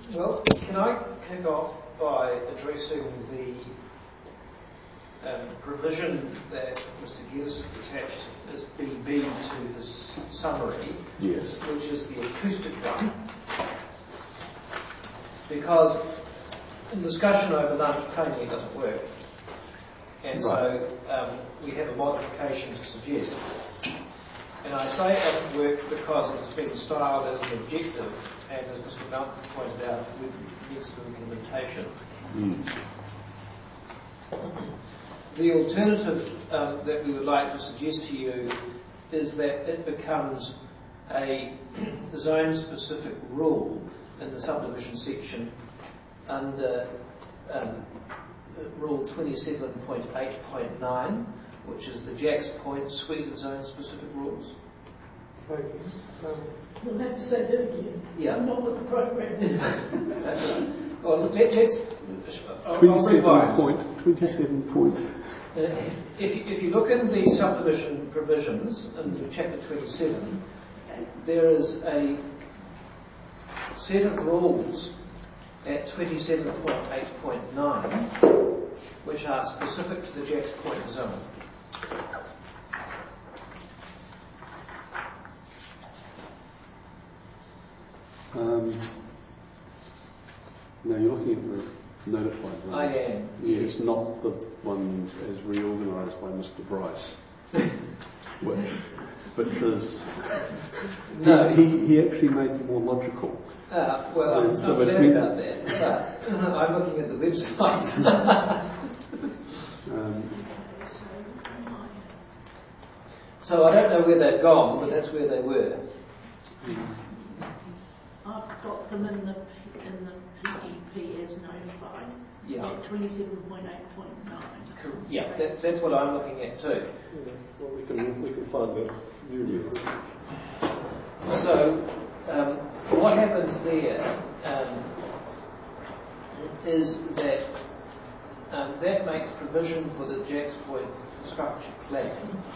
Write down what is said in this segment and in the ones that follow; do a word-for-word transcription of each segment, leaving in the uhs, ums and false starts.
Well, can I kick off by addressing the um, provision that Mister Geddes attached as B B to his summary, yes, which is the acoustic one, because in discussion over lunch, plainly it doesn't work, and right. so um, we have a modification to suggest. And I say it doesn't work because it has been styled as an objective, and as Mister Mountain pointed out, with needs of implementation. Mm. The alternative um, that we would like to suggest to you is that it becomes a zone-specific rule in the subdivision section under um, Rule twenty-seven point eight point nine, which is the Jack's Point suite of zone-specific rules. Okay. Um, We'll have to say that again. Yeah. I'm not with the program. That's right. Well, let, let's... I'll, twenty-seven I'll point, twenty-seven point. Uh, if, you, if you look in the subdivision provisions in chapter twenty-seven, there is a set of rules at twenty-seven point eight point nine which are specific to the Jack's Point zone. Um, no, you're looking at the notified one. I am. Yes, yes. Not the one as reorganised by Mister Bryce. Well, because no. he, he, he actually made them more logical. Uh, well, I'm so not glad about that, but I'm looking at the website. um, so I don't know where they've gone, but that's where they were. Mm. I've got them in the in the P E P as notified. Yeah. At twenty-seven point eight point nine. Yeah, that, that's what I'm looking at too. yeah, well, we can we can find that video. So, um, what happens there um, is that um, that makes provision for the Jack's Point structure plan,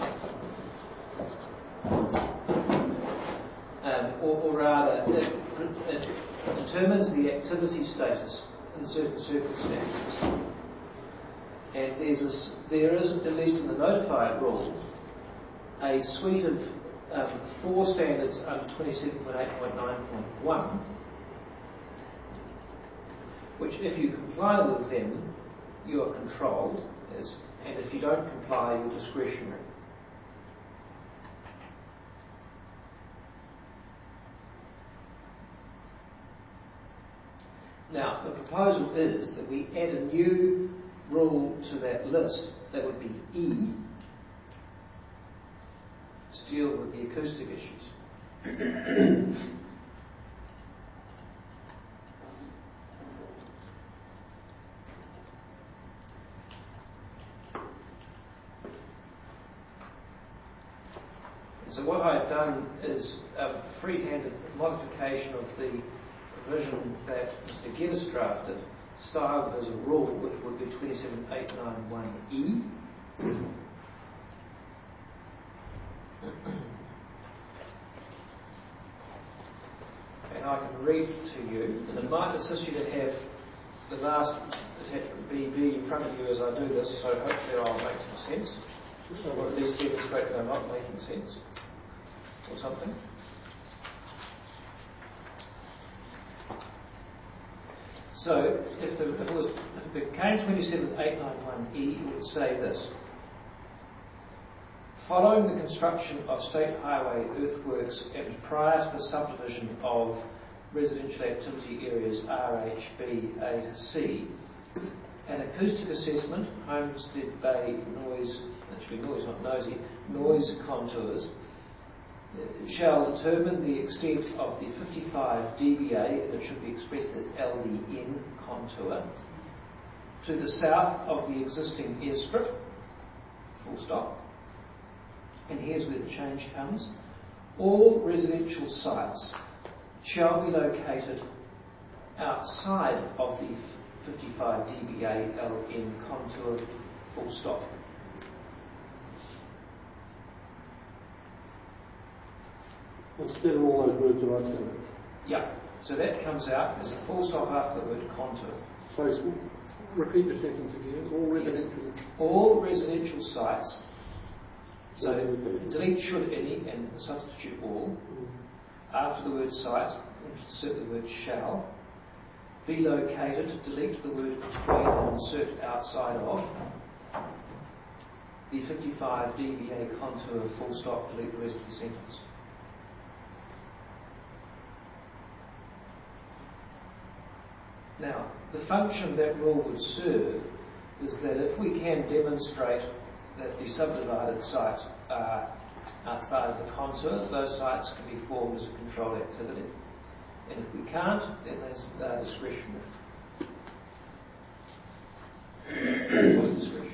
um, or, or rather, it, it determines the activity status in certain circumstances. And there's a, there is, at least in the notified rule, a suite of um, four standards under twenty-seven point eight point nine point one, which if you comply with them, you are controlled, as, and if you don't comply, you're discretionary. Now, the proposal is that we add a new rule to that list, that would be E, to deal with the acoustic issues. So what I've done is a free-handed modification of the provision that Mister Geddes drafted, styled as a rule, which would be twenty-seven point eight nine one E. And I can read it to you, and it might assist you to have the last attachment B B in front of you as I do this, so hopefully I'll make some sense, or at least demonstrate that I'm not making sense, or something. So, if, the, if, it was, if it became twenty-seven point eight nine one E, it would say this. Following the construction of state highway earthworks and prior to the subdivision of residential activity areas R H B A to C, an acoustic assessment, Homestead Bay noise, actually noise not nosy, noise contours, shall determine the extent of the fifty-five D B A, and it should be expressed as L D N contour, to the south of the existing airstrip, full stop. And here's where the change comes. All residential sites shall be located outside of the fifty-five D B A L N contour, full stop. Instead of all those words that I said. Yeah. So that comes out as a full stop after the word contour. So it's- repeat the sentence again. All residential. All residential sites, so Okay. delete should any and substitute all. After the word site, insert the word shall. Be located, delete the word between and insert outside of. The fifty-five D B A contour, full stop, delete the rest of the sentence. Now, the function that rule would serve is that if we can demonstrate that the subdivided sites are outside of the contour, those sites can be formed as a controlled activity. And if we can't, then there's uh, discretionary. Fully discretionary.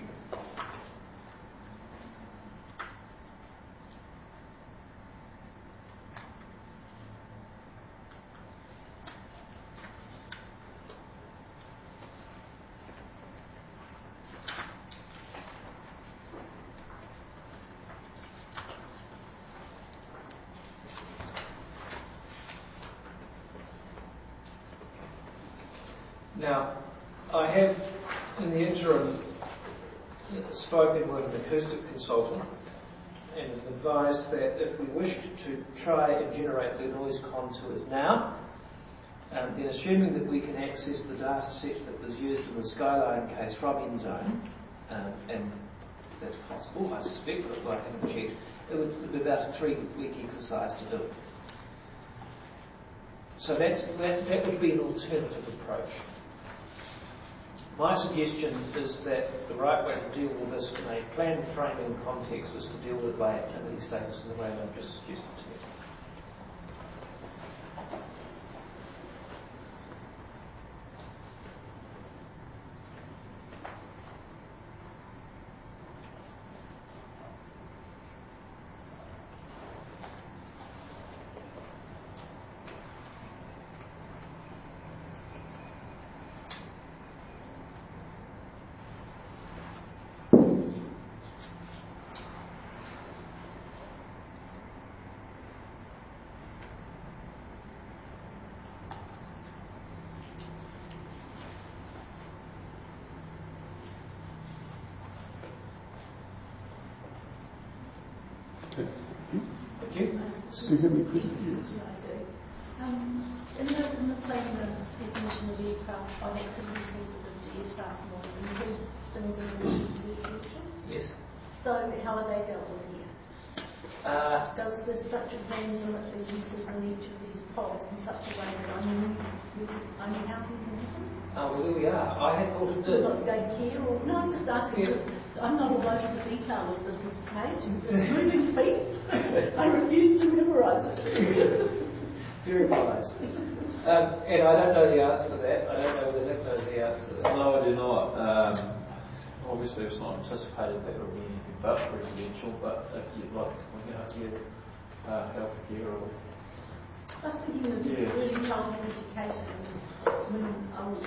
Now, I have, in the interim, spoken with an acoustic consultant and advised that if we wished to try and generate the noise contours now, um, then assuming that we can access the data set that was used in the Skyline case from Enzone, um, and that's possible, I suspect, but I haven't checked, it would be about a three-week exercise to do it. So that's, that, that would be an alternative approach. My suggestion is that the right way to deal with this in a planned framing context is to deal with it by activity status in the way that I've just suggested to you. Thank you. Do you have any questions? Yeah, I do. Um, in the, in the playground definition of aircraft, on activity sensitive to aircraft noise, includes things in relation to residential. Yes. So how are they dealt with here? Uh, Does the structure plan limit the uses in each of these pods in such a way that only, only housing can happen? oh, well, there we are. I had thought it did. Not daycare or, no, I'm just asking, Yeah. just, I'm not all over the detail of this page. It's a moving feast. I refuse to memorise it. Very wise. Um, and I don't know the answer to that. I don't know whether Nick knows the answer to that. No, I do not. Um, obviously, it's not anticipated that it will be anything but residential, but if you'd like to point out here, uh, healthcare or... I was thinking of Yeah. early childhood education when I was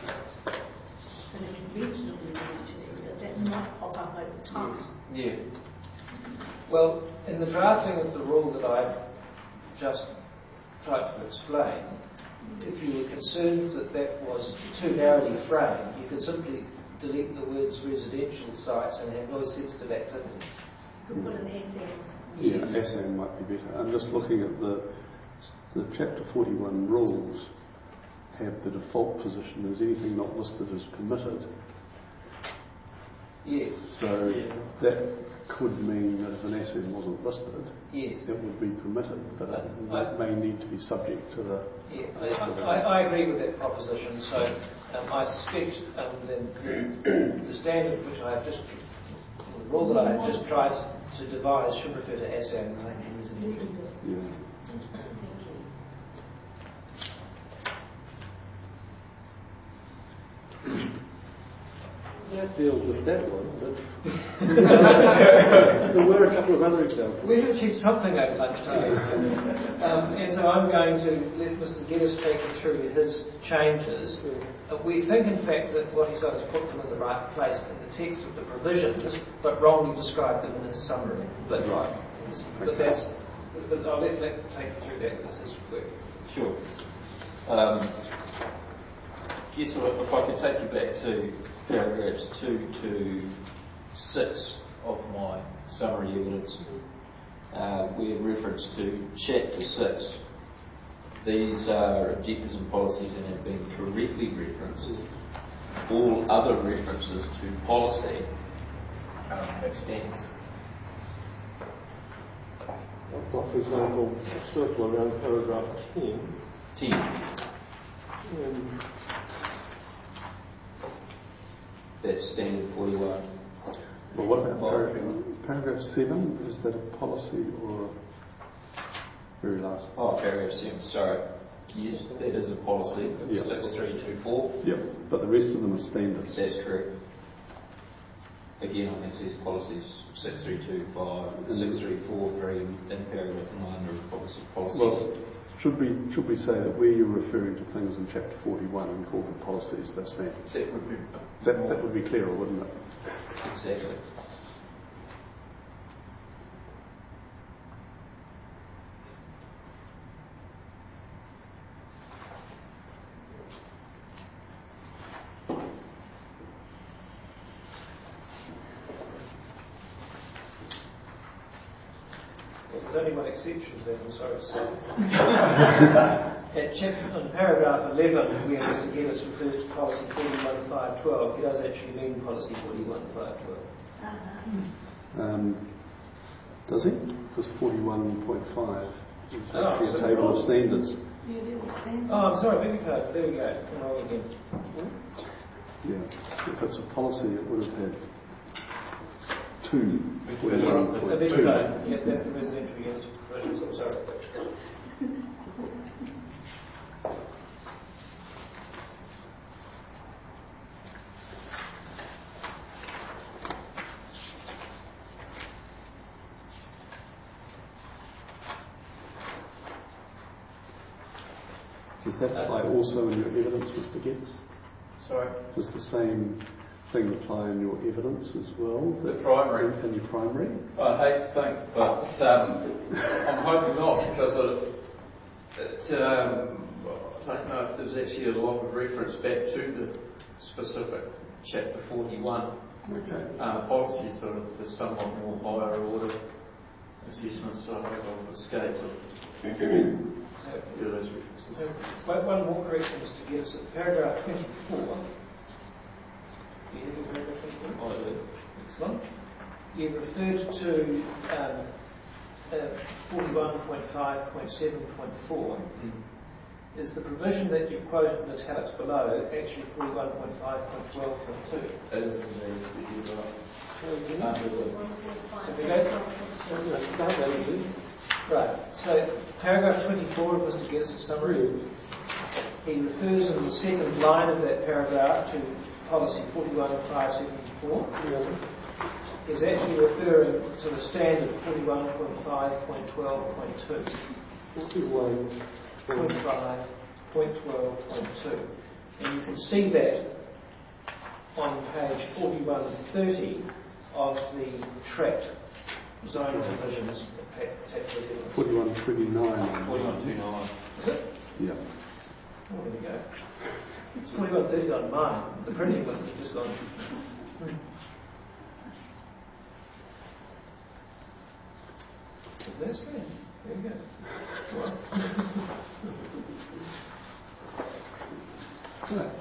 in a conventional university, that that might pop up over time. Yeah. Well, in the drafting of the rule that I just tried to explain, if you were concerned that that was too narrowly framed, you could simply delete the words residential sites and have noise sensitive activity. You could put an S there. Yeah, S A M might be better. I'm just looking at the the chapter forty-one rules have the default position as anything not listed as permitted. Yes. So Yeah. that could mean that if an S M wasn't listed, Yes. it would be permitted, but it, I- that may need to be subject to the... Yeah, I, I, I agree with that proposition. So um, I suspect um, the, the standard which I have just, the rule that I have just tried to devise should refer to S M and residential. Yeah. Thank you. That deals with that one, but there were a couple of other examples. We've achieved something over lunchtime. um, and so I'm going to let Mister Geddes take you through his changes. Uh, we think, in fact, that what he's done is put them in the right place in the text of the provisions, but wrongly described them in his summary. But, Right. but that's, but I'll let Nick take you through that. This is work. Sure. Um, yes, if if I could take you back to paragraphs two to six of my summary evidence, uh, we have reference to chapter six. These are objectives and policies and have been correctly referenced. All other references to policy um, extends. I've got, for example, a circle around paragraph ten. ten. Um, That's standard forty-one. Well, what about Oh, paragraph, paragraph seven? Is that a policy or a very last? Oh, paragraph seven, sorry. Yes, that is a policy, Yeah. six three two four. Yep, but the rest of them are standards. That's correct. Again, on this says policies six three two five, six three four three, in paragraph nine are policy policies. Well, should we should we say that where you're referring to things in chapter forty-one and call them policies, they're standards? that would be That, that would be clearer, wouldn't it? exactly. There's only one exception to that, I'm sorry to say. At chapter, in paragraph eleven, where Mister Geddes refers to policy forty-one five twelve, he does actually mean policy forty-one five twelve. Um, does he? Because forty-one point five is Oh, actually a so- table of standards. Yeah, they all stand. Oh, I'm sorry, beg your pardon. There we go. Come on again. Yeah. If it's a policy, it would have had two. forty-one I point beg your two. pardon. Yeah, that's the residential units provisions. I'm sorry. Does that apply also in your evidence, Mister Geddes? Sorry? Does the same thing apply in your evidence as well? The primary. In, in your primary? I hate to think, but um, I'm hoping not, because it, it, um, I don't know if there's actually a lot of reference back to the specific chapter forty-one Okay. uh, policies that are the somewhat more higher order assessments, so I hope I've escaped it. Yeah, those references. One, one more correction, Mister Geddes. At paragraph twenty-four. Do you have your paragraph twenty-four? I do. Excellent. You referred to um, uh, forty-one point five point seven point four. Mm. Is the provision that you've quoted in italics below actually forty-one point five point twelve point two? It is indeed that you're right. Under the So we go. start that again. Right. So paragraph twenty-four of Mister Geddes' summary. He refers in the second line of that paragraph to policy forty-one point five seven four. Yeah. Is actually referring to the standard forty-one point five point twelve point two. forty-one. point five point twelve point two. And you can see that on page forty-one thirty of the tract zone divisions tax evidence. forty-one twenty-nine. forty-one two nine. Is it? Yeah. Oh, there we go. It's forty-one thirty on mine. The printing must have just gone. Isn't that strange? There you go. Well. Right.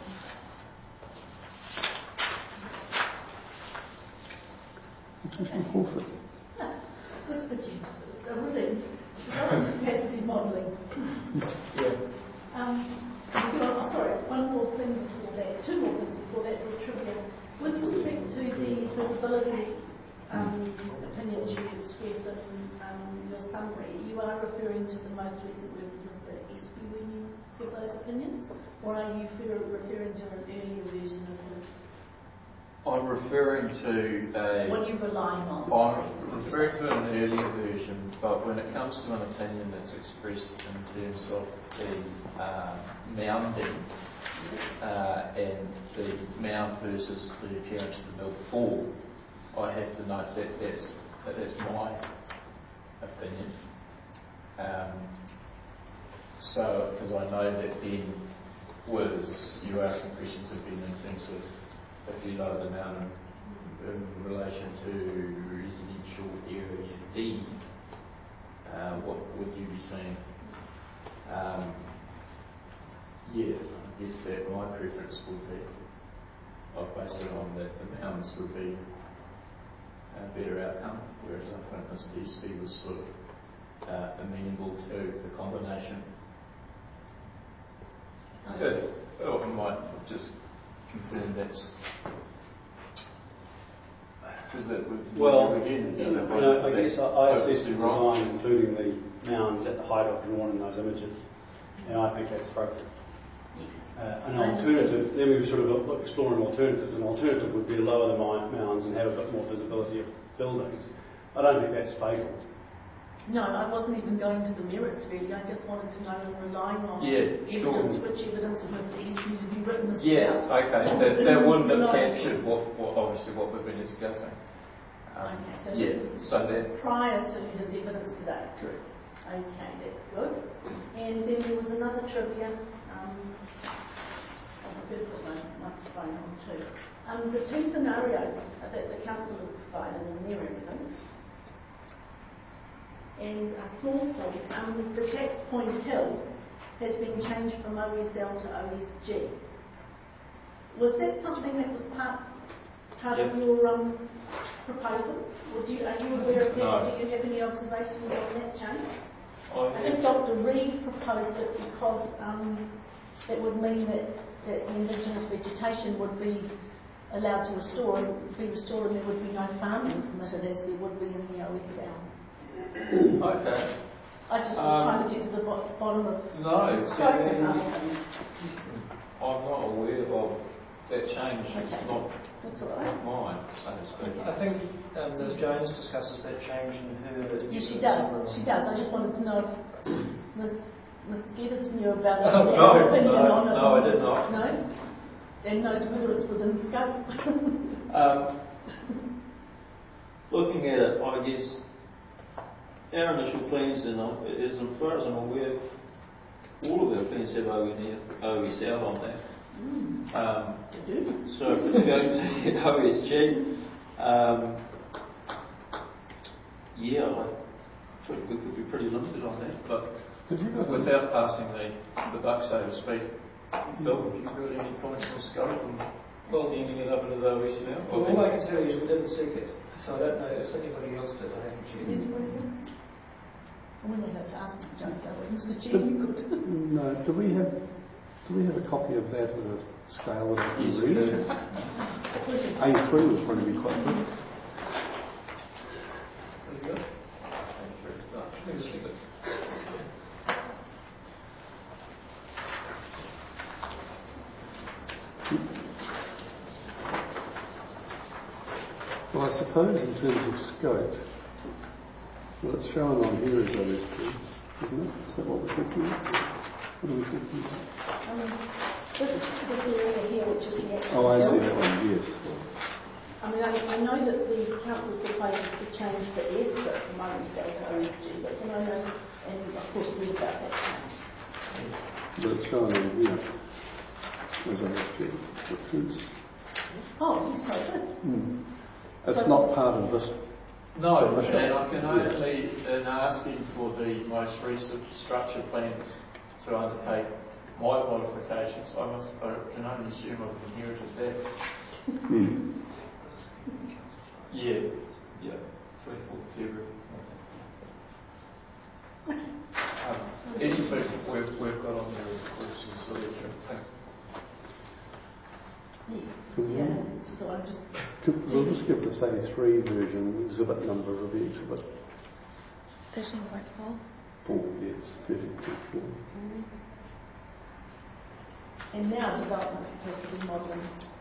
Commissioner Crawford. Mister Geddes, a really development capacity modelling. Yeah. Um, oh, sorry, one more thing before that, two more things before that, little trivia. With respect to the visibility um, opinions you express in um, your summary, you are referring to the most recent work of Mister Espy when you give those opinions, or are you referring to an earlier version of his? I'm referring to a. What are you relying on? I'm referring to an earlier version, but when it comes to an opinion that's expressed in terms of the uh, mounding uh, and the mound versus the appearance of the mill before, I have to note that that's, that that's my opinion. Um, So, because I know that Ben was, you were asking questions of Ben in terms of if you lower the mountain in relation to residential area D, uh, what would you be seeing? Um, yeah, I guess that my preference would be, I've based it on that the mountains would be a better outcome, whereas I think Mister Espy was sort of uh, amenable to the combination. Yeah, oh, I might just confirm that's. Is that with Well, again? you know, I guess I, I assess the design, including the mounds at the height I've drawn in those images, and I think that's appropriate. Uh, an alternative, then we sort of look, exploring alternatives. An alternative would be to lower the mounds and have a bit more visibility of buildings. I don't think that's fatal. No, I wasn't even going to the merits really. I just wanted to know, and relying on Yeah, evidence, sure. which evidence of Mister Espy's have you written this Yeah, about? okay. That, that wouldn't have captured what, what obviously what we've been discussing. Um, Okay, so yeah, this is so that prior to his evidence today. correct. Okay, that's good. And then there was another trivia. Um, I better put my microphone on too. Um, the two scenarios that the council have provided in their evidence. And a small point, um, the Jacks Point Hill has been changed from O S L to O S G. Was that something that was part part Yep. of your um, proposal? Or do you, are you aware of that? No. Do you have any observations on that change? I I think have, Doctor Reid proposed it because um, it would mean that, that the indigenous vegetation would be allowed to restore and be restored, and there would be no farming permitted as there would be in the O S L. okay. I just was Um, trying to get to the bo- bottom of No, the scope of um, nothing. I'm not aware of that change. Okay. It's not That's all right. mine, so to speak. I think um, Miz Jones discusses that change in her. Yes, she does. She does. I just wanted to know if Miz Mister Geddes knew about it. Oh, had no, an opinion no, on it. no, I did not. No? And knows whether it's within scope. Um, looking at it, I guess our initial plans, and uh, as far as I'm aware, all of our plans have O S L on that. Mm. Um, They do. so if it's going to be O S G, um, yeah, I think we could be pretty limited on that, but Have you got without passing the, the buck, so to speak. Phil, have you got any comments on scope and extending it up into the O S L? Well, all I can tell you is we didn't seek it, so I don't know if anybody else did. I haven't Did checked. anybody do? I'm going to have to ask Mister Jones that way. Mister G, Did- you could. No, do we have do we have a copy of that at a scale that I can Yes, we read? do. A three would probably be quite good. Have you got it? No, let me just leave it. Well, I suppose in terms of scope, well, it's shown on here as O S G, isn't it? Is that what we're talking about? What are we talking about? Um, this, this area here, which is the actual Oh, I see hill. that one, yes. I mean, I, I know that the council proposes to change the S bit from O S L to O S G, but then I know, and of course read about that change. But it's shown on here as O S G. It's, Oh, you say this. mm. it's So not it's- part of this. No, submission. and I can only, in asking for the most recent structure plan to undertake my modifications, I must, I can only assume I've inherited that. Mm. Yeah, yeah, twenty-fourth February. Um, anything we've, we've got on there is, of course, is electric. Yes. Could we- Yeah. So I'm just. Could, we'll just give this A three version, exhibit number of the exhibit. thirteen point four. Four, yes, thirteen point four. And now development capacity modelling.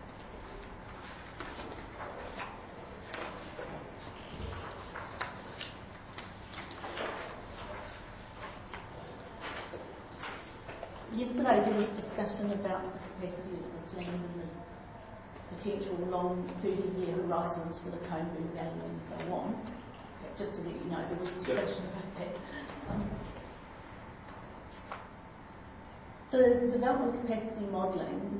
Yesterday there was discussion about the capacity of this land and the potential long thirty-year horizons for the Coburn Valley and so on. Just to let you know, there was discussion about that. Um, The development capacity modelling,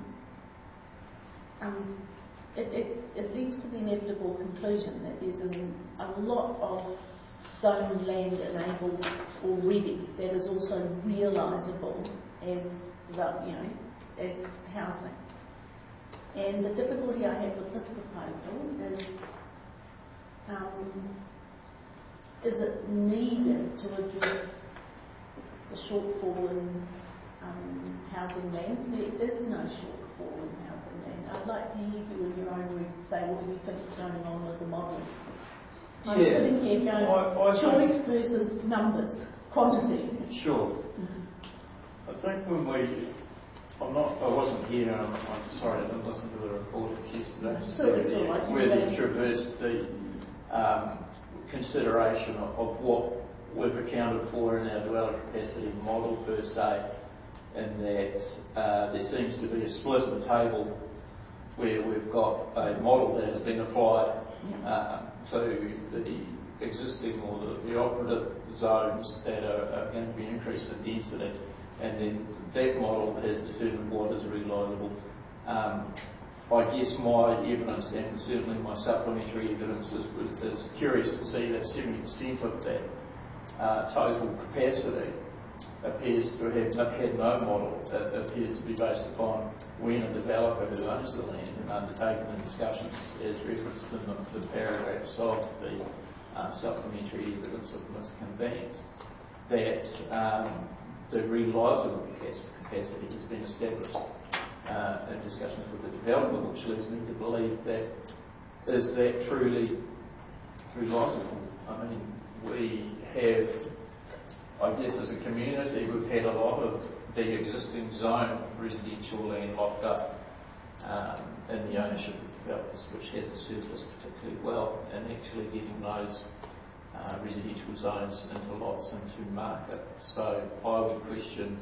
um, it, it, it leads to the inevitable conclusion that there's an, a lot of zoned land enabled already that is also realisable as develop, you know, as housing. And the difficulty I have with this proposal is, um, is it needed to address the shortfall in um, housing land? There is no shortfall in housing land. I'd like to hear you in your own words say what you think is going on with the model. I'm Yeah. sitting here going, I- I choice think- versus numbers, quantity. Sure. I think when we, I'm not, I wasn't here, I'm, I'm sorry, I didn't listen to the recordings yesterday, just So it's all right, where you they traversed the um, consideration of, of what we've accounted for in our development capacity model per se, and that uh, there seems to be a split in the table where we've got a model that has been applied uh, to the existing or the, the operative zones that are, are going to be increased in density, and then that model has determined what is realisable. Um, I guess my evidence, and certainly my supplementary evidence, is, is curious to see that seventy percent of that uh, total capacity appears to have not had no model. It appears to be based upon when a developer who owns the land and undertaken the discussions as referenced in the, the paragraphs of the uh, supplementary evidence of misconvenes, that um, the realisable capacity has been established uh, in discussions with the developer, which leads me to believe that is that truly realisable. I mean, we have, I guess as a community, we've had a lot of the existing zone residential land locked up um, in the ownership of developers, which hasn't served us particularly well, and actually getting those uh, residential zones into lots into market. So I would question,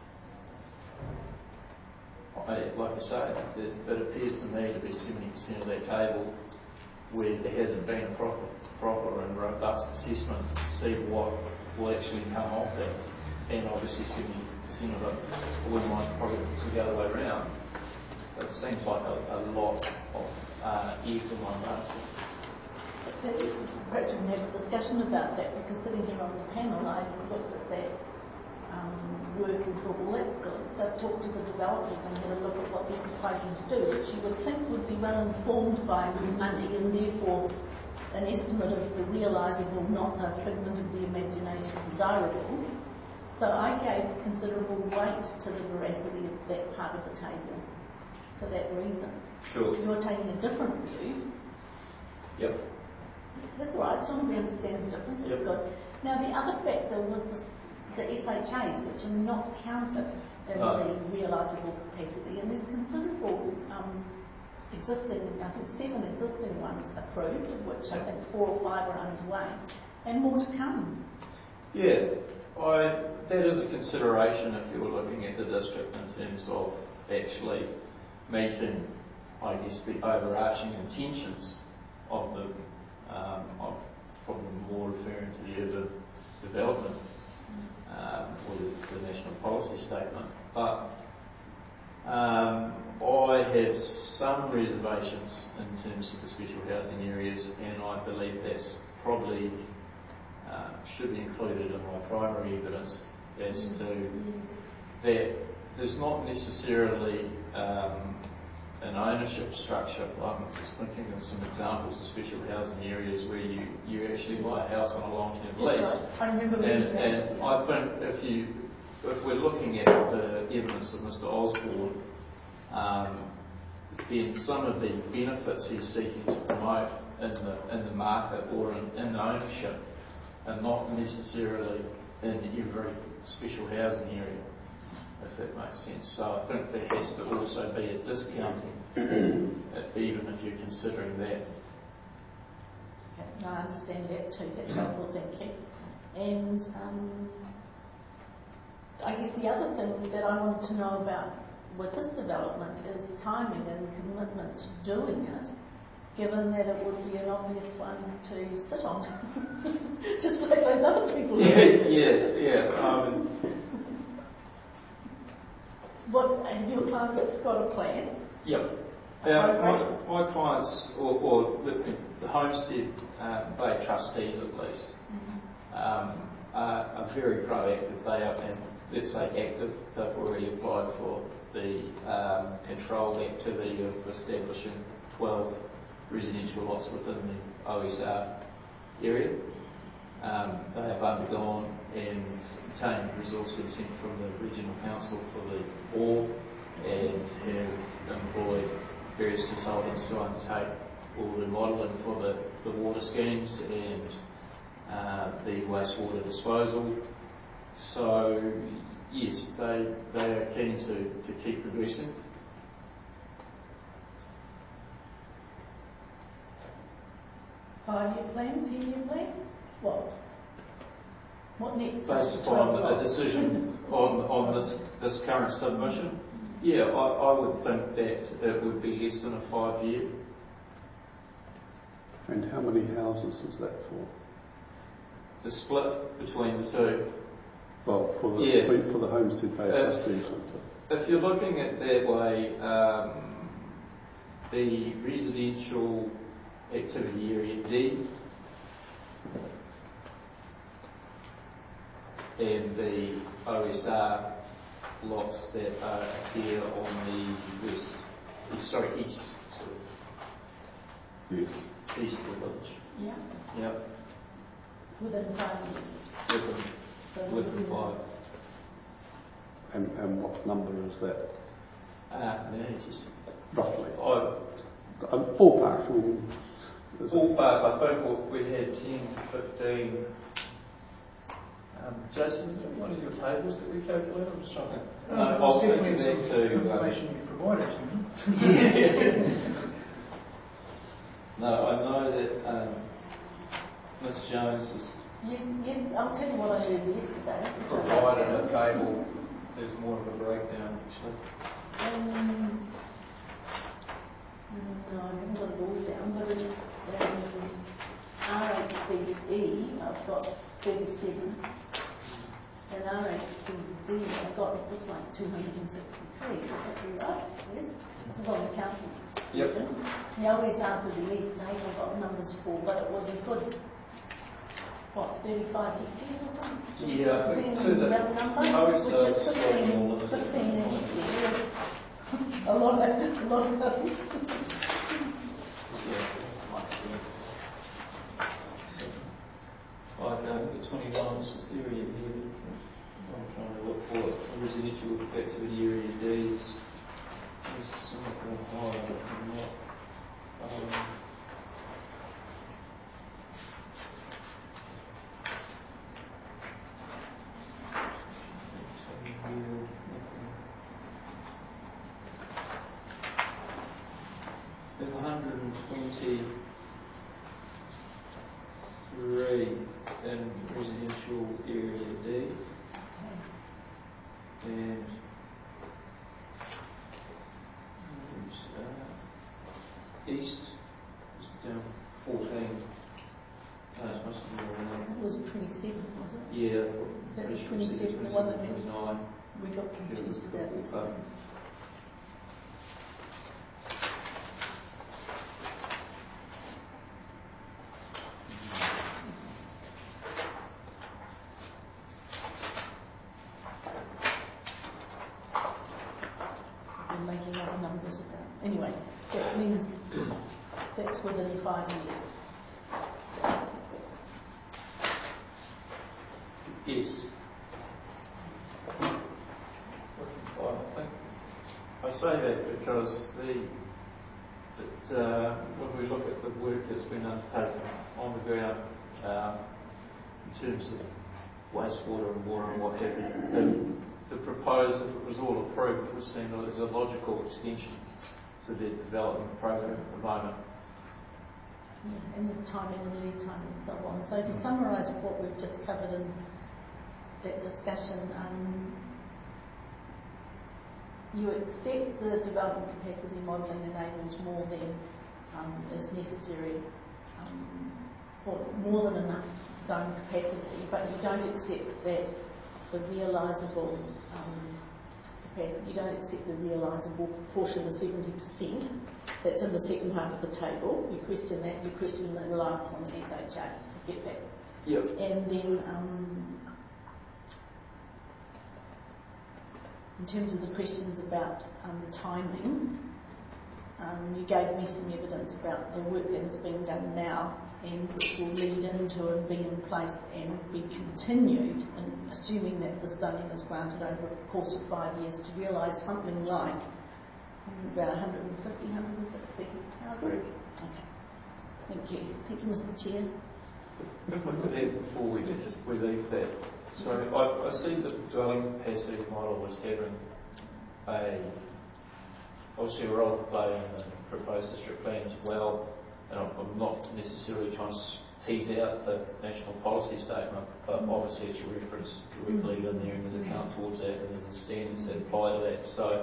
I, like I say, it, it appears to me to be seventy percent of that table where there hasn't been a proper, proper and robust assessment to see what will actually come off that, and obviously seventy percent of it, I wouldn't mind probably the other way around. But it seems like a, a lot of uh, eggs in one basket. Perhaps we can have a discussion about that, because sitting here on the panel, I looked at that um, work and thought, well, that's good. But talked to the developers and had a look at what they're proposing to do, which you would think would be well informed by money and therefore an estimate of the realisable, not a figment of the imagination desirable. So I gave considerable weight to the veracity of that part of the table for that reason. Sure. You're taking a different view. Yep. That's all right, as long as we understand the difference, it's Yep. good. Now the other factor was the, the S H As, which are not counted in No. the realisable capacity, and there's considerable um, existing, I think seven existing ones approved, of which I think four or five are underway, and more to come. Yeah, I, that is a consideration if you were looking at the district in terms of actually meeting, I guess, the overarching intentions of the, um, of probably more referring to the urban development um, or the, the national policy statement. But um, I have some reservations in terms of the special housing areas, and I believe that's probably uh, should be included in my primary evidence as to that there's not necessarily um, an ownership structure. I'm just thinking of some examples of special housing areas where you, you actually buy a house on a long-term lease. Right. I remember And, reading that. and yeah. I think if you, if we're looking at the evidence of Mister Osborne, um, then some of the benefits he's seeking to promote in the in the market or in, in ownership are not necessarily in every special housing area, if that makes sense. So I think there has to also be a discounting, even if you're considering that. Okay, no, I understand that too, that's helpful, thank you. And um, I guess the other thing that I wanted to know about with this development is timing and commitment to doing it, given that it would be an obvious one to sit on, just like those other people do. yeah, yeah. Um, what, have your clients got a plan? Yep. Our, my, my clients, or, or the, the Homestead uh, Bay trustees at least, mm-hmm. um, are, are very proactive. They are, and let's say active, they've already applied for the um, controlled activity of establishing twelve residential lots within the O S R area. Um, they have undergone and obtained resource consent from the Regional Council for the board and have employed various consultants to undertake all the modelling for the, the water schemes and uh, the wastewater disposal. So yes, they they are keen to, to keep progressing. Five-year plan, ten-year plan? What? What next? Based upon a decision on, on this, this current submission, yeah, I, I would think that it would be less than a five-year. And how many houses is that for? The split between the two. Well, for the yeah. for the Homestead Bay uh, trustees. If you're looking at that way, um, the residential activity area D and the O S R lots that are here on the west, sorry, east, sort of. Yes. East of the village. Yeah. Yeah. Within five years. Within, so within five. And, and what number is that? Uh, no, just roughly. I, A ballpark. Or is ballpark, I think what we had ten, fifteen. Um, Jason, is there one of your tables that we calculated? I'm just trying to. Um, No, I was definitely thinking some that to. information you provided to me. No, I know that um, Miss Jones has Yes, yes, I'll tell you what I heard yesterday. provided a table. There's more of a breakdown actually. Um, no, I haven't got it all down, but it's um, R H B E, I've got thirty-seven, and R H B D, I've got, it looks like two hundred sixty-three. Would that be right? Yes? This is on the council's. Yep. The O S R to the east, I've got numbers for, but it was a good, what, thirty-five hectares or something? Yeah, I think fifteen to the the other number, O S R which is is fifteen, small, fifteen hectares. A lot of, a lot of those. Like uh, the twenty-one is just the area here. I'm trying to look for it. Residential activity area D is somewhat more higher than that. Um, There's one hundred twenty-three in residential area D, and uh, east is down fourteen. No, it must be more than It was twenty-seven, was it? that. Yeah, I thought That was pretty sure it was twenty-seven, the one that we- twenty-nine. We got confused about this. Uh, We're making up numbers about. Anyway, that means that's within five years. Yes. Well, I think I say that because the that, uh, when we look at the work that's been undertaken on the ground um, in terms of wastewater and water and what have you, the, the proposed, if it was all approved, it would seem as a logical extension to the development program at the moment. Yeah, and the timing and lead time and so on. So to summarise what we've just covered in that discussion, um, you accept the development capacity modelling enables more than um, is necessary, um, or more than enough zone capacity, but you don't accept that the realisable um, Okay, you don't accept the realisable proportion of seventy percent that's in the second half of the table. You question that, you question the reliance on the S H As. I get that. Yep. And then, um, in terms of the questions about um, timing, um, you gave me some evidence about the work that is being done now and which will lead into and be in place and be continued, and assuming that the zoning is granted over a course of five years to realise something like um, about one hundred fifty, one hundred sixty houses. Okay. Thank you. Thank you, Mister Chair. If I could add before we just we leave that. So I, I see the dwelling capacity model as having a obviously a role to play in the proposed district plan as well. And I'm, I'm not necessarily trying to tease out the national policy statement, but obviously it's referenced directly in there and there's a count towards that and there's the standards that apply to that. So,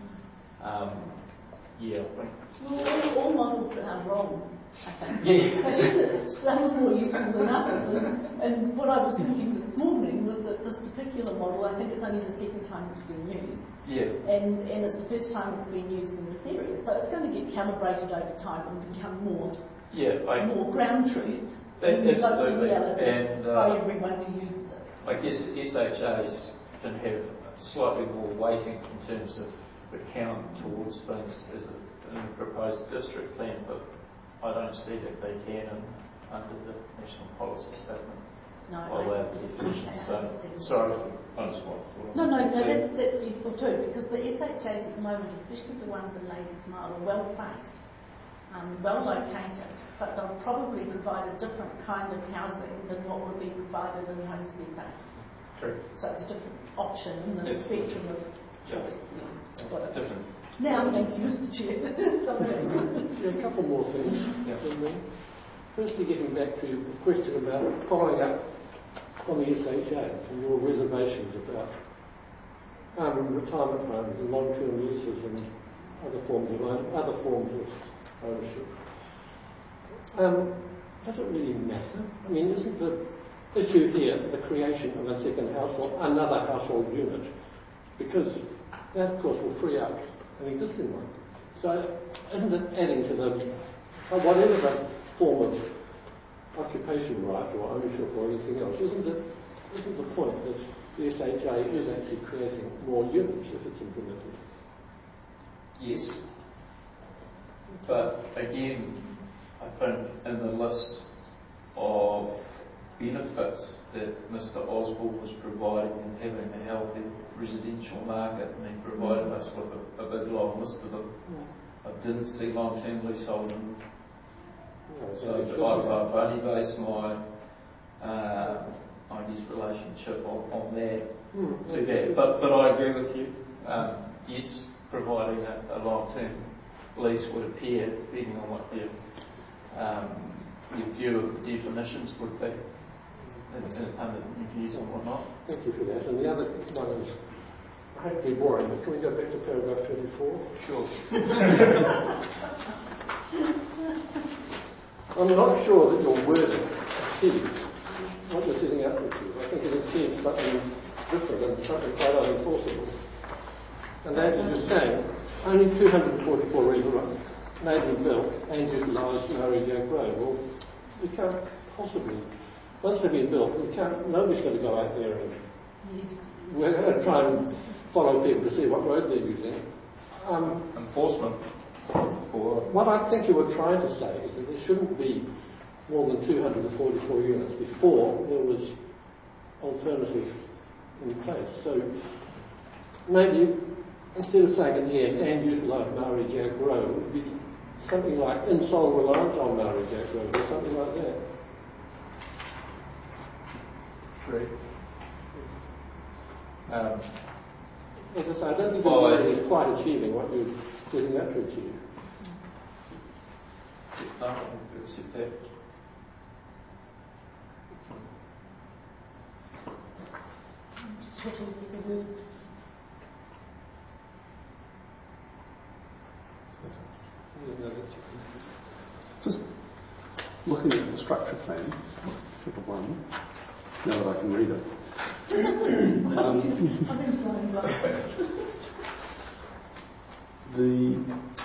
um, yeah, I think. Well, all, all models are wrong, I think. Yeah. I think that some's more useful than others. And, and what I was thinking this morning was that this particular model, I think it's only the second time it's been used. Yeah. And, and it's the first time it's been used in this area. So it's going to get calibrated over time and become more, yeah, I, more ground truth and and local absolutely. reality And, uh, by everyone who uses it. I guess S H As can have slightly more weighting in terms of the count towards things as a, in the proposed district plan, but I don't see that they can in, under the national policy statement. No, I'll I, add the definition. I So, understand. sorry, I just want to. No, no, no, that's, that's useful too, because the S H As at the moment, especially the ones in Ladies Mile, are well placed, um, well located, but they'll probably provide a different kind of housing than what would be provided in Homestead Bay. True. So it's a different option in the Yes. spectrum of choice. Yeah. Different. Now, thank you, Mister Chair. Someone else. Yeah, a couple more things. Yeah. from me. Firstly, getting back to the question about following up on the S H A and your reservations about um, retirement homes and long-term leases and other forms of own, other forms of ownership. Um, does it really matter? I mean, isn't the issue here the creation of a second household, another household unit? Because that, of course, will free up an existing one. So, isn't it adding to the whatever the form of occupation right or ownership or anything else? Isn't it? Isn't the point that the S H A is actually creating more units if it's implemented? Yes. But again, I think in the list of benefits that Mister Osborne was providing in having a healthy residential market, and he provided us with a, a big long list of them. I didn't see long-term leasehold in them. No, So it should I've, be. I've only based my, uh, I guess, relationship on, on that. Mm. To that. But, but I agree with you. Um, yes, providing a, a long-term lease would appear, depending on what your, um, your view of the definitions would be, in, in, under views and whatnot. Thank you for that. And the other one is, I hate to be boring, but can we go back to paragraph twenty-four? Sure. I'm not sure that your wording achieves what you're setting out to achieve. I think it achieves something different and something quite unenforceable. And that is just saying, only two hundred forty-four restaurants may be built and utilised in Murray Jack Road. Well, you can't possibly, once they've been built, you can't, nobody's going to go out there and Yes. we're going to try and follow people to see what road they're using. Um, Enforcement. For What I think you were trying to say is that there shouldn't be more than two hundred forty-four units before there was alternative in place. So maybe instead of saying at the end, and utilise Maori Jack Road, it would be something like in sole reliance on Maori Jack Road or something like that. Correct. Um, As I say, I don't think Well, your I- is quite achieving what you're setting out to achieve. no, I think to accept that. Checking the words. Just looking at the structure plan, figure one, now that I can read it. um, I've been flying blind. The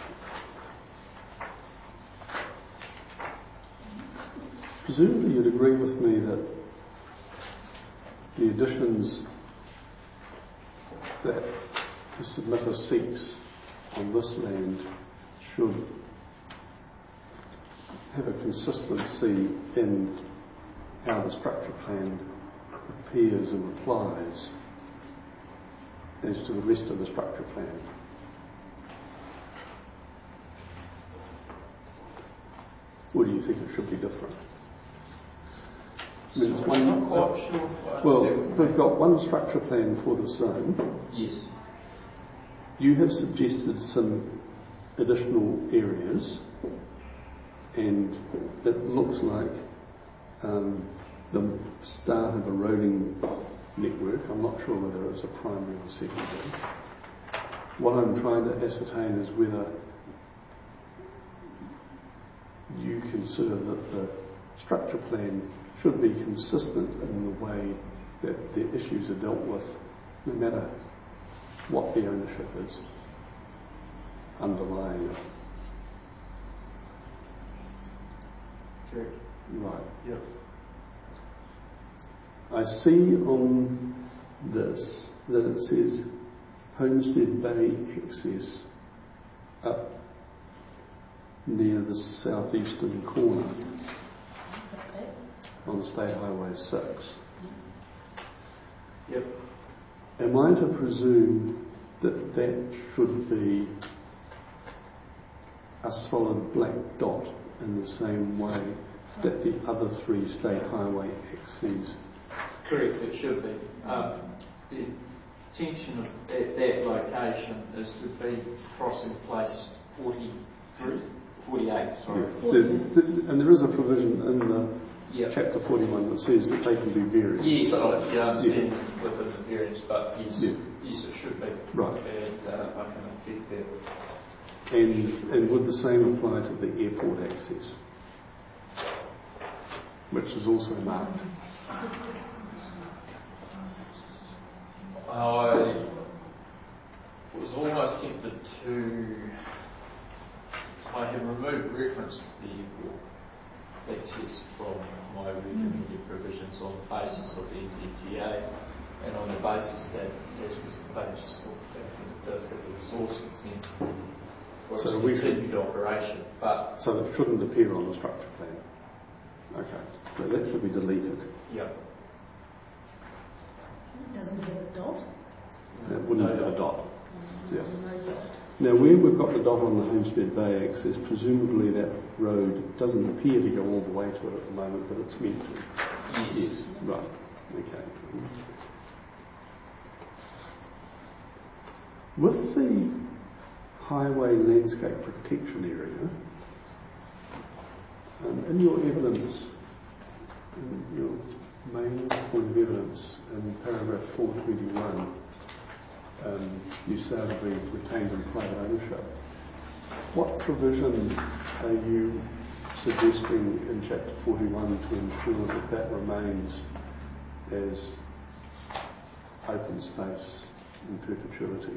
presumably you'd agree with me that the additions that the submitter seeks on this land should have a consistency in how the structure plan appears and applies as to the rest of the structure plan. Or do you think it should be different? I mean, it's one, I'm not quite sure. I well, understand. we've got one structure plan for the zone. Yes. You have suggested some additional areas, and it looks like um, the start of a roading network. I'm not sure whether it's a primary or secondary. What I'm trying to ascertain is whether you consider that the structure plan should be consistent in the way that the issues are dealt with, no matter what the ownership is underlying it. Correct. Right. Yep. I see on this that it says Homestead Bay access up near the southeastern corner on State Highway six. Yep. Am I to presume that that should be a solid black dot in the same way that the other three state highway axes? Correct, it should be. Um, the intention of that, that location is to be crossing place forty-three, forty-eight, sorry. Yeah. There's- th- and there is a provision in the Yep. chapter forty-one that says that they can be varied. Yes, I yeah, understand within the variance, but yes, Yeah. yes, it should be. Right. And uh, I can affect that. And, and would the same apply to the airport access, which is also marked? I was almost tempted to. I have removed reference to the airport access from my recommended provisions on the basis of the N Z T A and on the basis that, as Mister Page just talked about, it does have a resource consent for its So we should- continued operation. But, So that shouldn't appear on the structure plan. Okay, so that should be deleted. yeah. Doesn't have a dot. That wouldn't No have a dot. dot. Yeah. No dot. Now, where we've got the dot on the Homestead Bay access, presumably that road doesn't appear to go all the way to it at the moment, but it's meant to. Yes. Yes, right. Okay. With the highway landscape protection area, um, in your evidence, in your main point of evidence in paragraph four twenty-one, um, you say to be retained in private ownership. What provision are you suggesting in chapter forty-one to ensure that that remains as open space in perpetuity?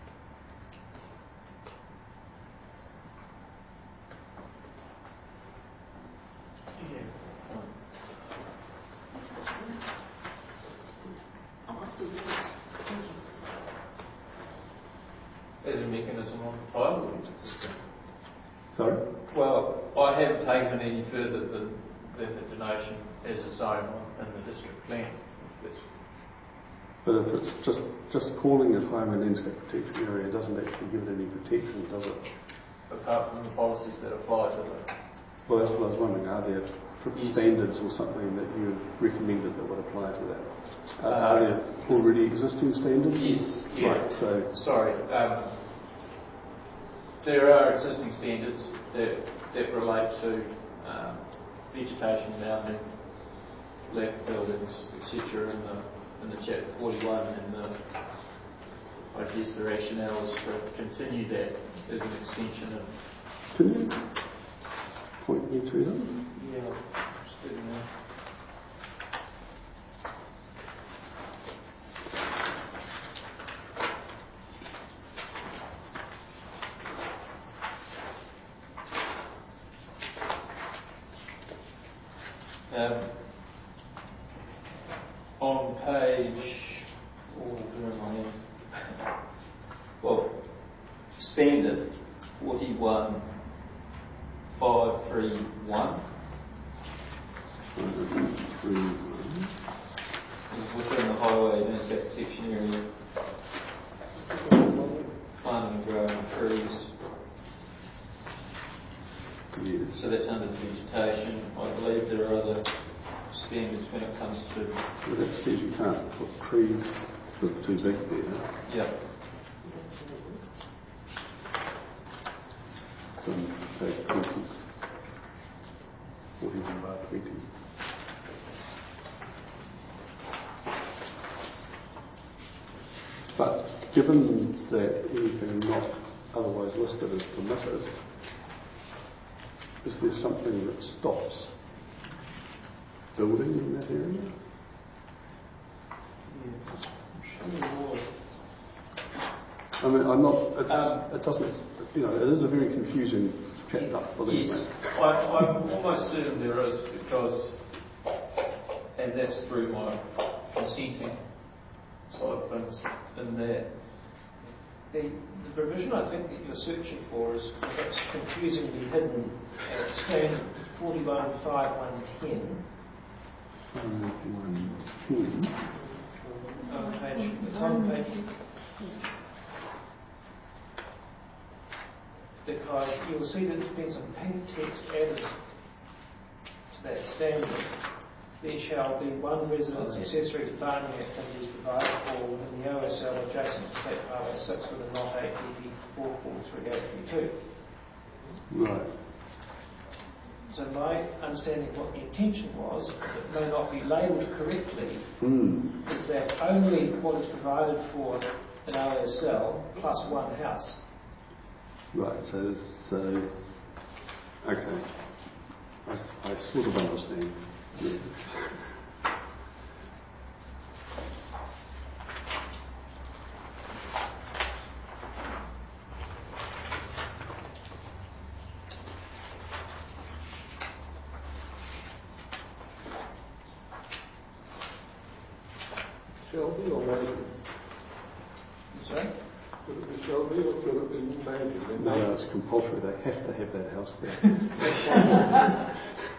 As a mechanism on the title system. Sorry? Well, I haven't taken it any further than, than the donation as a zone on, in the district plan. That's, But if it's just, just calling it highway landscape protection area doesn't actually give it any protection, does it? apart from the policies that apply to the. Well, that's what I was wondering. Are there Yes. standards or something that you recommended that would apply to that? Uh, Uh, are there already existing standards? Yes, yeah. Right, so, Sorry. Um, there are existing standards that, that relate to um, vegetation, mounting, left buildings, et cetera in the in the chapter forty-one, and the, I guess the rationale is to continue that as an extension of. can you point me to them? Yeah, just doing that. Um, on page, oh, where am I at? Well, standard forty-one five three one. Within the highway landscape protection area, planting and growing trees. Yes. So that's under the vegetation. I believe there are other standards when it comes to. Well, that says you can't put trees that are too big there. Yeah. It's on page twenty. forty-one by twenty. But given that anything not otherwise listed is permitted, is there something that stops building in that area? I mean, I'm not, it, Um, it doesn't, you know, it is a very confusing chapter, believe Yes, me. I, I'm almost certain there is because, and that's through my consenting side of things, in that The, the provision I think that you're searching for is perhaps confusingly hidden at standard forty-one five one ten. On page, it's on page. Because you'll see that there's been some pink text added to that standard. There shall be one residence accessory to farming activities provided for within the O S L adjacent to State Highway six within Lot eight D D four four three eight three two. Right. So my understanding of what the intention was, it may not be labelled correctly, Mm. is that only what is provided for an O S L plus one house. Right, so, so, okay. I, s- I sort of understand. Yeah. Shelby or Major? Sorry? Could it be Shelby or could it be Major? No, no, it's compulsory. They have to have that house there.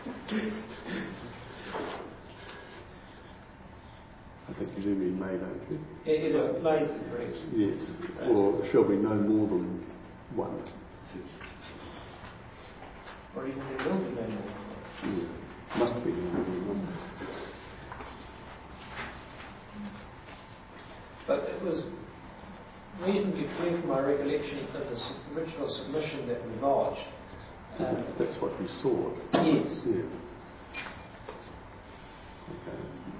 I think you do mean May, don't you? It, it is amazing, correct? Yes. Or shall be no more than one. Or even there will be no more. Yeah. Must be no more than one. But it was reasonably clear from my recollection of the s- original submission that we lodged. Um, If that's what you saw. yes. Yeah. Okay.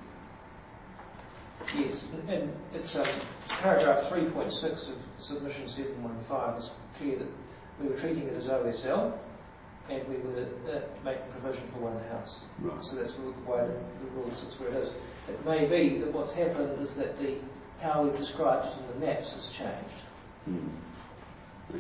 Yes, and- and it's um, paragraph three point six of submission seven one five is clear that we were treating it as O S L and we were uh, making provision for one house. Right. So that's why the, the rule sits where it is. It may be that what's happened is that the how we've described it in the maps has changed. Hmm. Okay.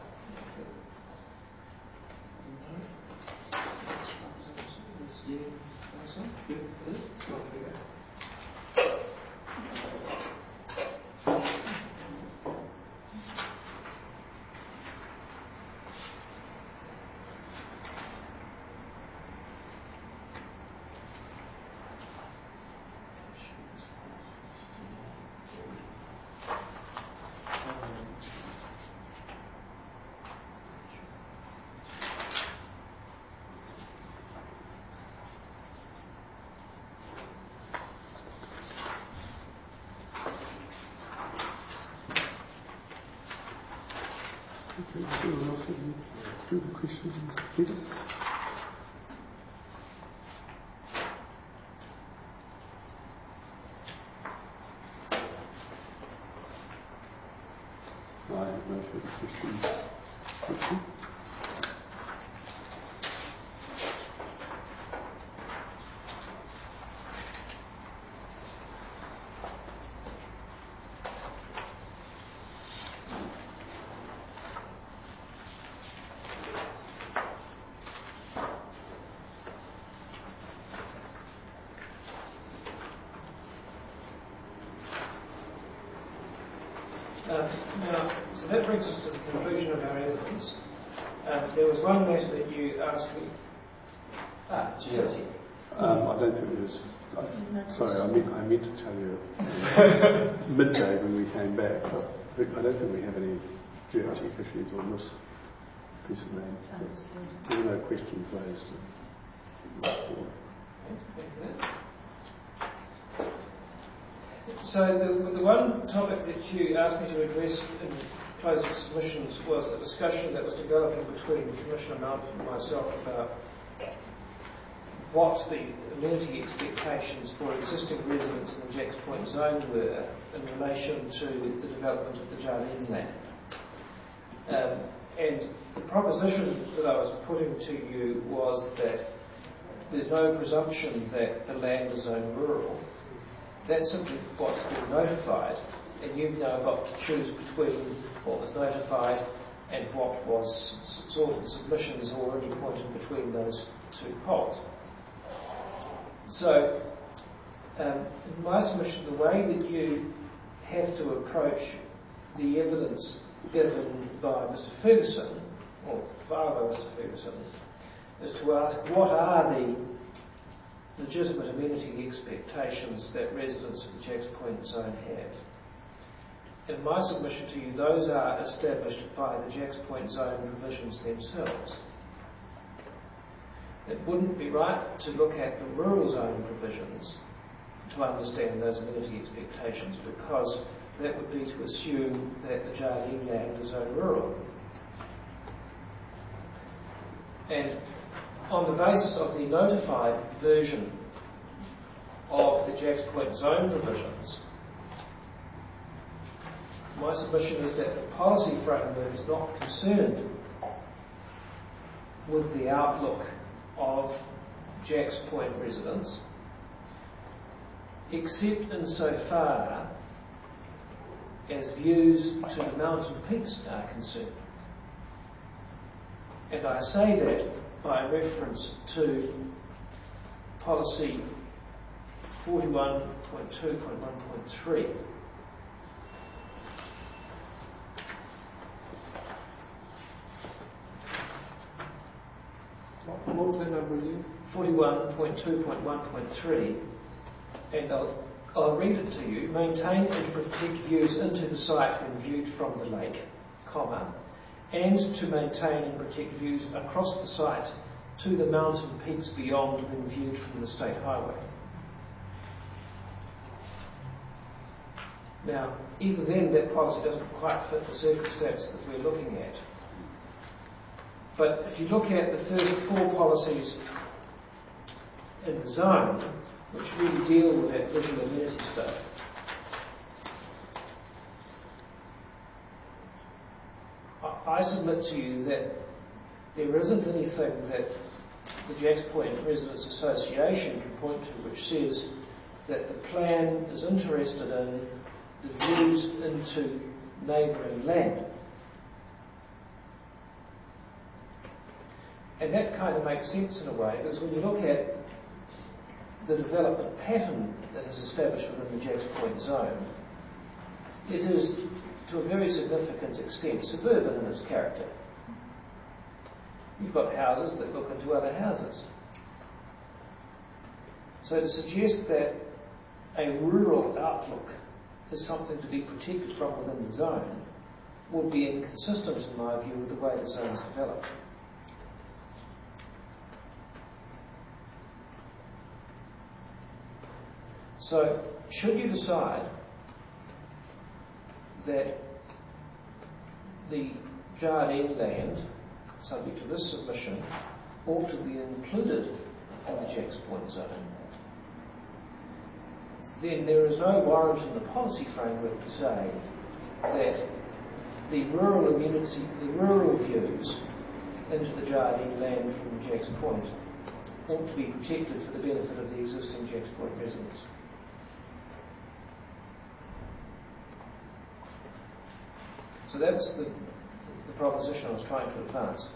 Okay, so anyone else have any further questions, Mister Peters? I have no further questions. Thank you. Um, now, so that brings us to the conclusion of our evidence. Um, there was one matter that you asked me. Ah, Geotech. Um, I don't think it was. I, sorry, I meant, I meant to tell you midday when we came back, but I don't think we have any geotech issues on this piece of land. There were no questions raised. So the, the one topic that you asked me to address in closing submissions was a discussion that was developing between Commissioner Mountford and myself about what the amenity expectations for existing residents in the Jacks Point zone were in relation to the development of the Jardine land. Um, and the proposition that I was putting to you was that there's no presumption that the land is zoned rural. That's simply what's been notified, and you've now got to choose between what was notified and what was sort of submissions already pointed between those two poles. So, um, in my submission, the way that you have to approach the evidence given by Mister Ferguson, or filed by Mister Ferguson, is to ask what are the legitimate amenity expectations that residents of the Jacks Point zone have. In my submission to you, those are established by the Jacks Point zone provisions themselves. It wouldn't be right to look at the rural zone provisions to understand those amenity expectations, because that would be to assume that the Jardine land is zone rural. And on the basis of the notified version of the Jacks Point zone provisions, my submission is that the policy framework is not concerned with the outlook of Jacks Point residents, except insofar as views to the mountain peaks are concerned. And I say that by reference to policy forty-one point two point one point three. What was that number again? forty-one point two point one point three, and I'll, I'll read it to you. Maintain and protect views into the site when viewed from the lake, comma, and to maintain and protect views across the site to the mountain peaks beyond when viewed from the state highway. Now, even then, that policy doesn't quite fit the circumstance that we're looking at. But if you look at the first four policies in the zone, which really deal with that visual amenity stuff, I submit to you that there isn't anything that the Jacks Point Residents Association can point to which says that the plan is interested in the views into neighbouring land. And that kind of makes sense in a way, because when you look at the development pattern that is established within the Jacks Point zone, it is to a very significant extent suburban in its character. You've got houses that look into other houses. So to suggest that a rural outlook is something to be protected from within the zone would be inconsistent, in my view, with the way the zone is developed. So, should you decide that the Jardine land, subject to this submission, ought to be included in the Jacks Point zone, then there is no warrant in the policy framework to say that the rural amenity, the rural views into the Jardine land from Jacks Point ought to be protected for the benefit of the existing Jacks Point residents. So that's the, the proposition I was trying to advance.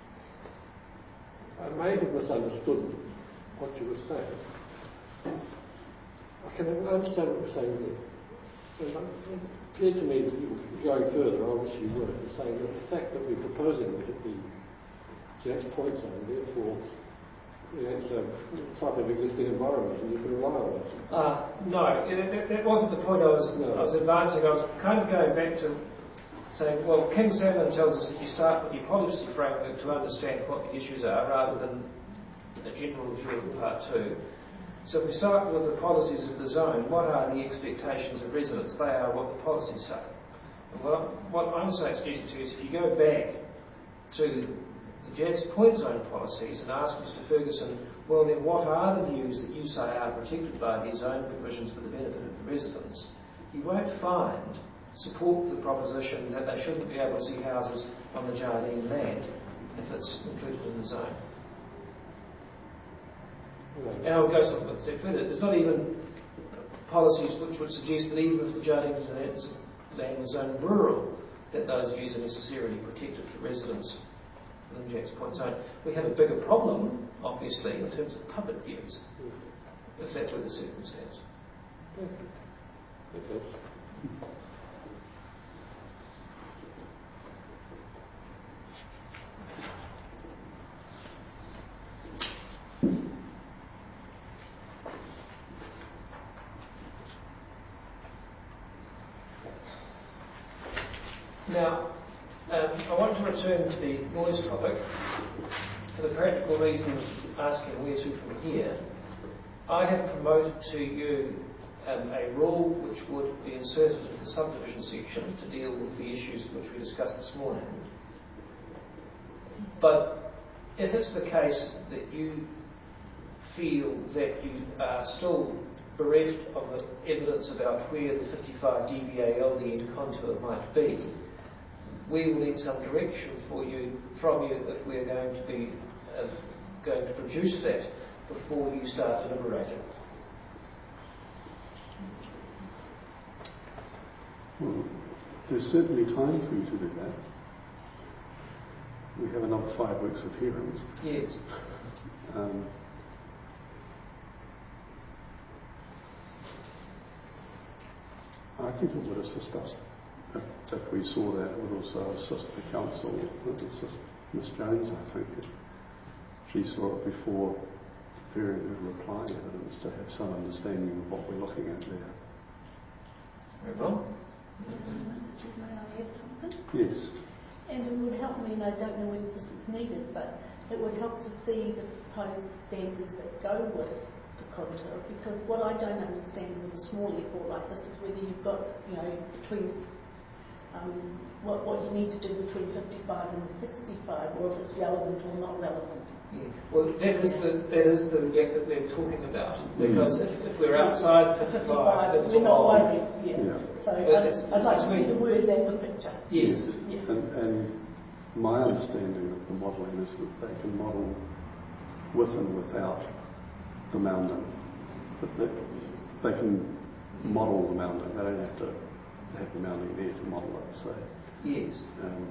I may have misunderstood what you were saying. I can understand what you're saying there. appeared to me that you were going further, obviously you were, and saying that the fact that we're proposing that it be Jack's Point zone, therefore it's a type of existing environment and you can rely on it. Uh, no, that, that wasn't the point I was, No. I was advancing. I was kind of going back to saying, well, King Salmon tells us that you start with your policy framework to understand what the issues are rather than a general review of part two. So if we start with the policies of the zone, what are the expectations of residents? They are what the policies say. And what, what I'm saying, suggesting to you is if you go back to the Jack's Point zone policies and ask Mister Ferguson, well then what are the views that you say are protected by these zone provisions for the benefit of the residents, you won't find support for the proposition that they shouldn't be able to see houses on the Jardine land if it's included in the zone. And I would go some step further. There's not even policies which would suggest that even if the Jardine land was zoned rural, that those views are necessarily protected for residents in Jack's Point zone. We have a bigger problem, obviously, in terms of public views, if that were the circumstance. Okay. Now, um, I want to return to the noise topic for the practical reason of asking where to from here. I have promoted to you um, a rule which would be inserted into the subdivision section to deal with the issues which we discussed this morning. But if it's the case that you feel that you are still bereft of evidence about where the fifty-five D B A L D N contour might be, we will need some direction for you, from you, if we're going to be uh, going to produce that before you start deliberating. Well, there's certainly time for you to do that. We have another five weeks of hearings. Yes. Um, I think it would assist us. If, if we saw that, it would also assist the council, it would assist Miss Jones, I think, if she saw it before preparing her reply evidence, to have some understanding of what we're looking at there. Very well. Mister Chair, may I add something? Yes. And it would help me, and I don't know whether this is needed, but it would help to see the proposed standards that go with the contour, because what I don't understand with a small airport like this is whether you've got, you know, between um, what, what you need to do between fifty-five and sixty-five, or if it's relevant or not relevant. Yeah. Well, that is the that is the gap that we're talking about. Because if, if we're outside fifty-five, then it's we're not all worried. Yeah. Yeah. So But I'd, it's- I'd like to it's see the really- words and the picture. Yes. Yeah. And, and my understanding of the modelling is that they can model with and without the mounding. But they, they can model the mounding. They don't have to have the mounding there to model it. So Yes. um,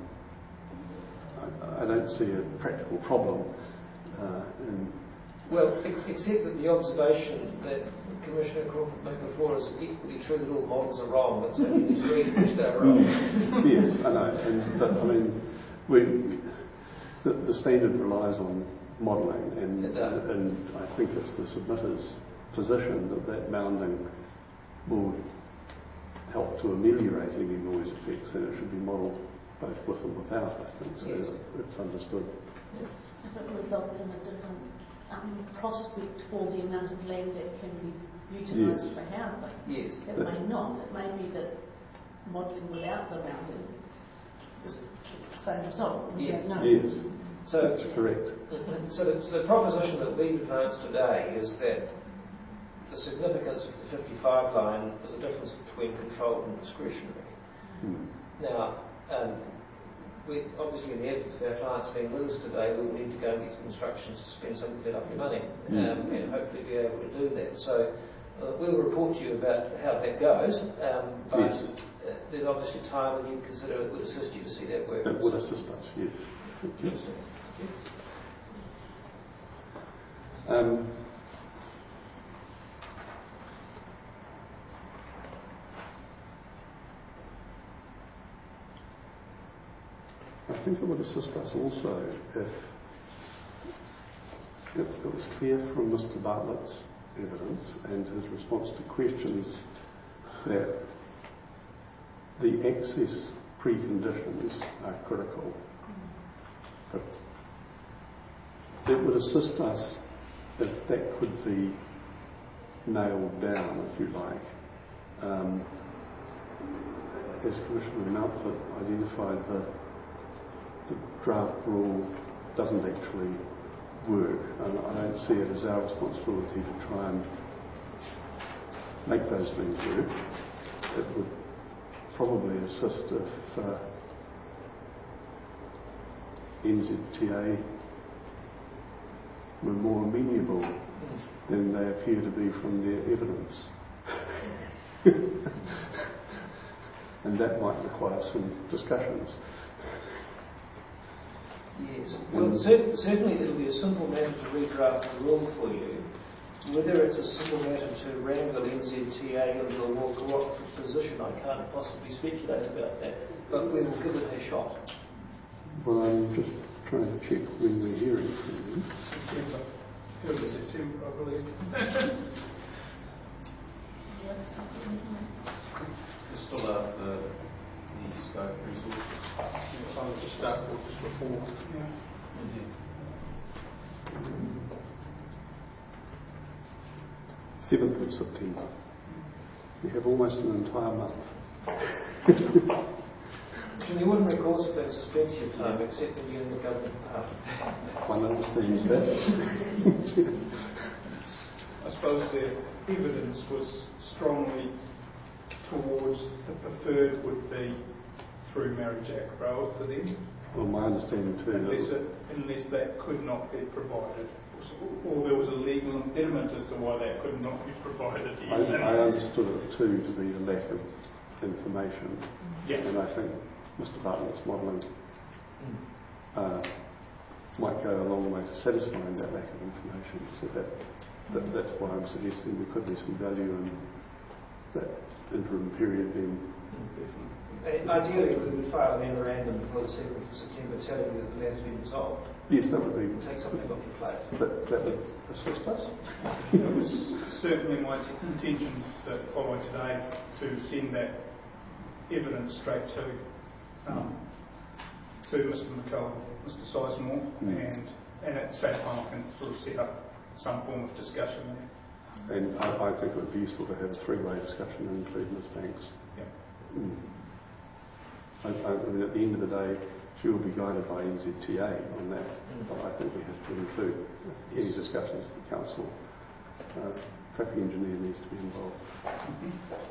I, I don't see a practical problem uh, in. Well, ex- except that the observation that Commissioner Crawford made before is equally true that all models are wrong. It's only the degree to which they're wrong. Yes, I know. And but I mean, we the, the standard relies on modelling, and It does. and I think it's the submitter's position that that mounding will help to ameliorate any noise effects. Then it should be modelled both with and without. I think so. Yes. It's understood. If it results in a different um, prospect for the amount of land that can be utilised Yes. for housing, Yes. it may not. It may be that modelling without the mountain is it's the same result. We Yes. don't know. Yes, So, that's correct. so, the, so the proposition that we've advanced today is that the significance of the fifty-five line is a difference between controlled and discretionary. Hmm. Now, um, we obviously, in the absence of our clients being with us today, we will need to go and get some instructions to spend some of that lovely money, um, and hopefully be able to do that. So uh, we'll report to you about how that goes, um, but Yes. uh, there's obviously time when you consider it would assist you to see that work. It would assist us. Yes. Yes. Um, think it would assist us also if it, it was clear from Mister Bartlett's evidence and his response to questions that the access preconditions are critical. But it would assist us if that could be nailed down, if you like. Um, as Commissioner Mountford identified, the, the draft rule doesn't actually work, and I don't see it as our responsibility to try and make those things work. It would probably assist if uh, N Z T A were more amenable than they appear to be from their evidence. And that might require some discussions. Yes. Well, cer- certainly it'll be a simple matter to redraft the rule for you. Whether it's a simple matter to wrangle N Z T A into a more cooperative position, I can't possibly speculate about that, but we will give it a shot. Well, I'm just trying to check when we're hearing from you. September. Early September, I believe. It's still out the, the scope resources. Yeah, I was just start just before. Yeah. seventh of September. We have almost an entire month. In the ordinary course of things, there's plenty of time, except when you're in the government department. One understands that. I suppose the evidence was strongly towards the preferred would be through Mary Jack Road for them, Well, my understanding too. unless, it, unless that could not be provided, or there was a legal impediment as to why that could not be provided. I, I understood it too to be the lack of information. Yeah. And I think Mister Bartlett's modelling uh, might go a long way to satisfying that lack of information. So that, that that's why I'm suggesting there could be some value in that interim period being. Uh, Ideally, we would file a memorandum before the seventh of September telling you that the matter's been resolved. Yes, that would be. Take something off your plate. That, that would assist us. It was certainly my intention that following today to send that evidence straight to um, to Mister McCullough, Mister Sizemore, Mm. and and at the same time can sort of set up some form of discussion there. And I, I think it would be useful to have a three-way discussion and include Miz Banks. Yeah. Mm. I, I mean, at the end of the day, she will be guided by N Z T A on that, but I think we have to include any discussions at the council. Uh, traffic engineer needs to be involved. Mm-hmm.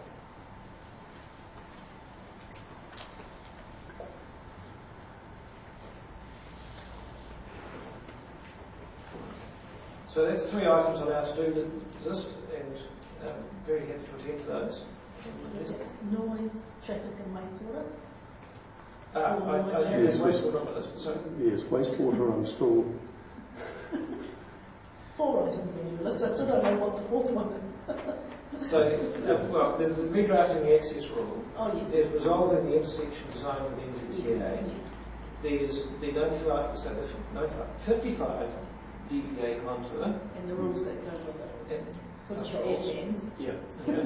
So that's three items on our to-do list, and um, very happy to attend to those. So that's noise, traffic and wastewater. Uh, I, I Yes, have wastewater on my list, so Yes, wastewater, I'm still. Four items on your list, I still don't know what the fourth one is. So, uh, well, there's the redrafting the access rule. Oh, yes. There's resolving the intersection design with N Z T A. Yes. There's the notified, so there's notified, fifty-five D B A contour. And the rules that go with it. And Because it's your air stands. Yeah. Okay.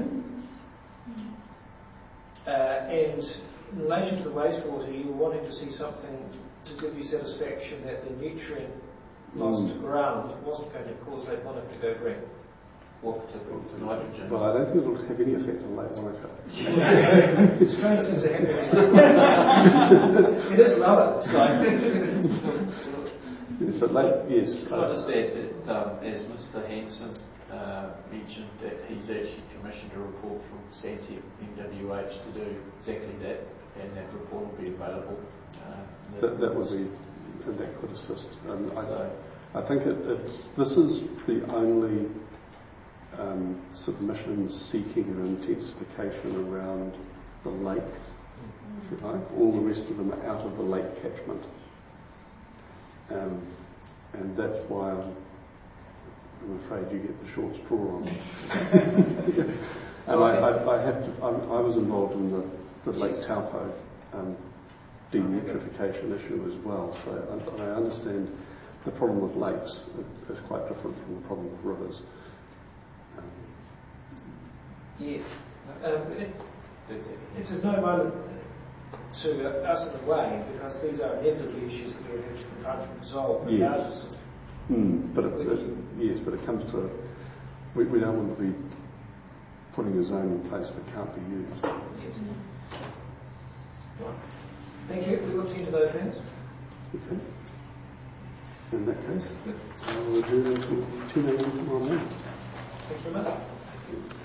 uh, and in relation to the wastewater, you were wanting to see something to give you satisfaction that the nutrient loss Mm. to ground wasn't going to cause Lake Wanaka to go green. What particular to nitrogen? Well, I don't think it will have any effect on Lake Wanaka. Strange things are happening. It is lower. It's like Yes, but Lake, yes. Can I just add that, um, as Mister Hanson uh, mentioned, that he's actually commissioned a report from Santec N W H to do exactly that, and that report will be available. Uh, That, that would be, and that could assist. And I, I think it, it's, this is the only um, submission seeking an intensification around the lake, if you like. All the rest of them are out of the lake catchment. Um, and that's why I'm, I'm afraid you get the short straw on it. And I, I, I have to, I, I was involved in the, the Lake Taupo um, denutrification issue as well. So I, I understand the problem with lakes is quite different from the problem with rivers. Um, Yes. Um, it, it's of no moment to uh, us in a way, because these are inevitably issues that we have to confront and resolve, regardless yes. of Mm, but it, whether it, you... yes, but it comes to we, we don't want to be putting a zone in place that can't be used. Yes. Right. Thank you. We will see to those things. Okay. In that case, I will adjourn until ten a m tomorrow morning. Thanks very much.